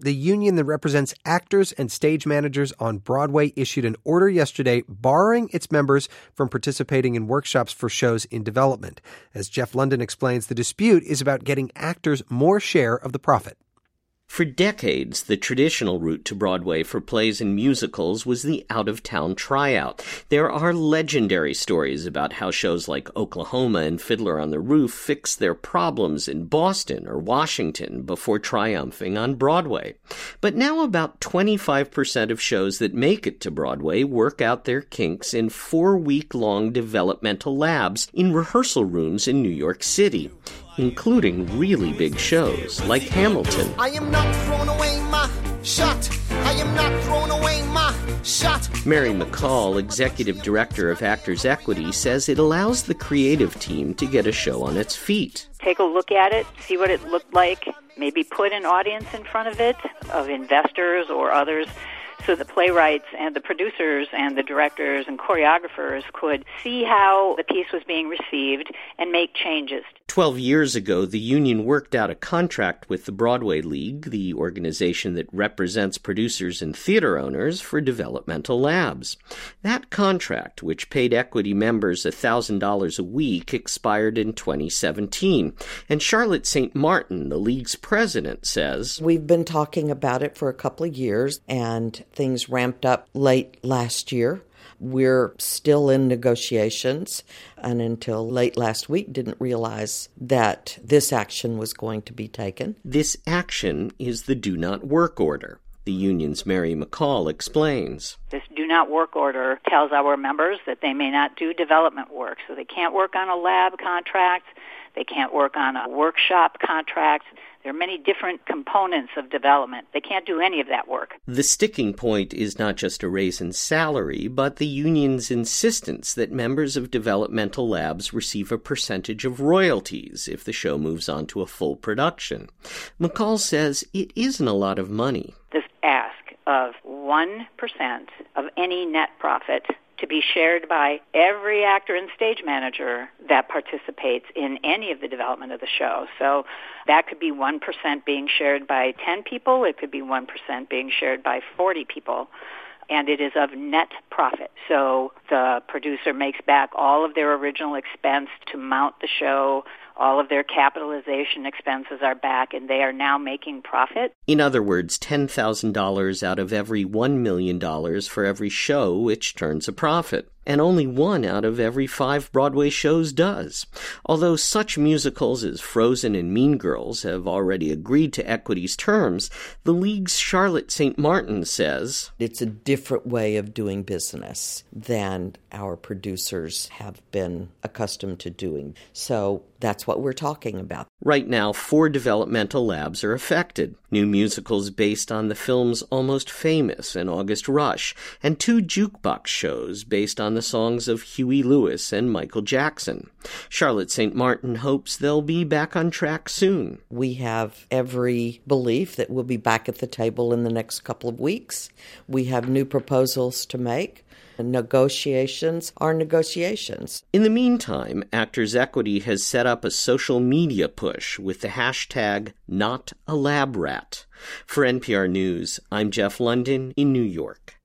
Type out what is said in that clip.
The union that represents actors and stage managers on Broadway issued an order yesterday barring its members from participating in workshops for shows in development. As Jeff London explains, the dispute is about getting actors more share of the profit. For decades, the traditional route to Broadway for plays and musicals was the out-of-town tryout. There are legendary stories about how shows like Oklahoma and Fiddler on the Roof fixed their problems in Boston or Washington before triumphing on Broadway. But now about 25% of shows that make it to Broadway work out their kinks in 4-week-long developmental labs in rehearsal rooms in New York City, including really big shows like Hamilton. I am not throwing away my shot. I am not throwing away my shot. Mary McCall, executive director of Actors Equity, says it allows the creative team to get a show on its feet. Take a look at it, see what it looked like, maybe put an audience in front of it, of investors or others, so the playwrights and the producers and the directors and choreographers could see how the piece was being received and make changes. 12 years ago, the union worked out a contract with the Broadway League, the organization that represents producers and theater owners, for developmental labs. That contract, which paid Equity members $1,000 a week, expired in 2017. And Charlotte St. Martin, the League's president, says, "We've been talking about it for a couple of years, and things ramped up late last year. We're still in negotiations, and until late last week didn't realize that this action was going to be taken." This action is the Do Not Work Order. The union's Mary McCall explains. This do not work order tells our members that they may not do development work. So they can't work on a lab contract. They can't work on a workshop contract. There are many different components of development. They can't do any of that work. The sticking point is not just a raise in salary, but the union's insistence that members of developmental labs receive a percentage of royalties if the show moves on to a full production. McCall says it isn't a lot of money. This ask of 1% of any net profit to be shared by every actor and stage manager that participates in any of the development of the show. So that could be 1% being shared by 10 people. It could be 1% being shared by 40 people. And it is of net profit. So the producer makes back all of their original expense to mount the show. All of their capitalization expenses are back, and they are now making profit. In other words, $10,000 out of every $1 million for every show which turns a profit. And only 1 out of every 5 Broadway shows does. Although such musicals as Frozen and Mean Girls have already agreed to Equity's terms, the League's Charlotte St. Martin says, "It's a different way of doing business than our producers have been accustomed to doing. So that's what we're talking about." Right now, 4 developmental labs are affected. New musicals based on the films Almost Famous and August Rush, and 2 jukebox shows based on the songs of Huey Lewis and Michael Jackson. Charlotte St. Martin hopes they'll be back on track soon. "We have every belief that we'll be back at the table in the next couple of weeks. We have new proposals to make. Negotiations are negotiations." In the meantime, Actors Equity has set up a social media push with the hashtag #NotALabRat. For NPR News, I'm Jeff London in New York.